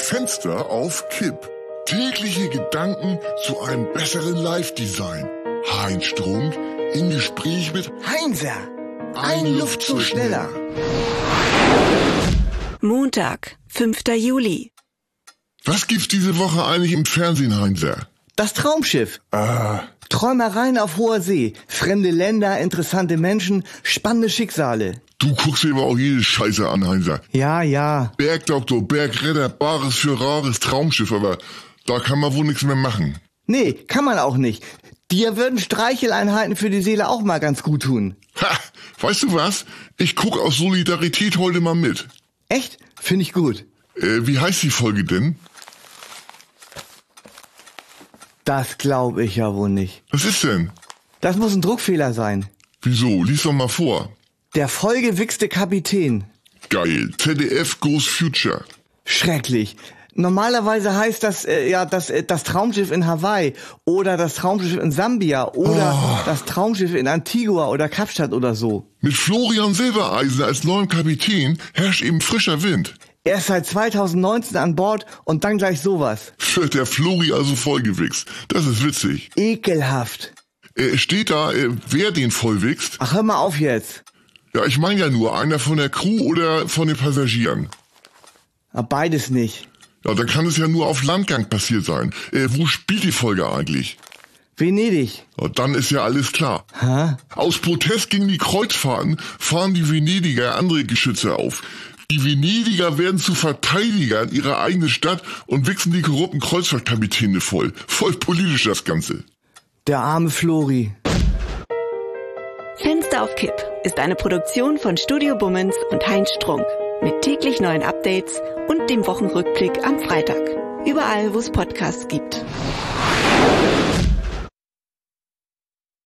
Fenster auf Kipp. Tägliche Gedanken zu einem besseren Live-Design. Heinz Strunk im Gespräch mit Heinzer, ein Luftzug schneller. Montag, 5. Juli. Was gibt's diese Woche eigentlich im Fernsehen, Heinzer? Das Traumschiff. Träumereien auf hoher See. Fremde Länder, interessante Menschen, spannende Schicksale. Du guckst dir aber auch jede Scheiße an, Heinzer. Ja. Bergdoktor, Bergretter, Bares für Rares, Traumschiff, aber da kann man wohl nichts mehr machen. Nee, kann man auch nicht. Dir würden Streicheleinheiten für die Seele auch mal ganz gut tun. Ha, weißt du was? Ich guck aus Solidarität heute mal mit. Echt? Finde ich gut. Wie heißt die Folge denn? Das glaube ich ja wohl nicht. Was ist denn? Das muss ein Druckfehler sein. Wieso? Lies doch mal vor. Der vollgewichste Kapitän. Geil. ZDF Goes Future. Schrecklich. Normalerweise heißt das das Traumschiff in Hawaii oder das Traumschiff in Sambia oder das Traumschiff in Antigua oder Kapstadt oder so. Mit Florian Silbereisen als neuem Kapitän herrscht eben frischer Wind. Er ist seit 2019 an Bord und dann gleich sowas. Wird der Flori also vollgewichst. Das ist witzig. Ekelhaft. Steht da, wer den vollwichst? Ach, hör mal auf jetzt. Ja, ich meine ja nur, einer von der Crew oder von den Passagieren. Beides nicht. Ja, dann kann es ja nur auf Landgang passiert sein. Wo spielt die Folge eigentlich? Venedig. Ja, dann ist ja alles klar. Hä? Aus Protest gegen die Kreuzfahrten fahren die Venediger andere Geschütze auf. Die Venediger werden zu Verteidigern ihrer eigenen Stadt und wichsen die korrupten Kreuzfahrtkapitäne voll. Voll politisch das Ganze. Der arme Flori. Fenster auf Kipp ist eine Produktion von Studio Bummens und Heinz Strunk. Mit täglich neuen Updates und dem Wochenrückblick am Freitag. Überall, wo es Podcasts gibt.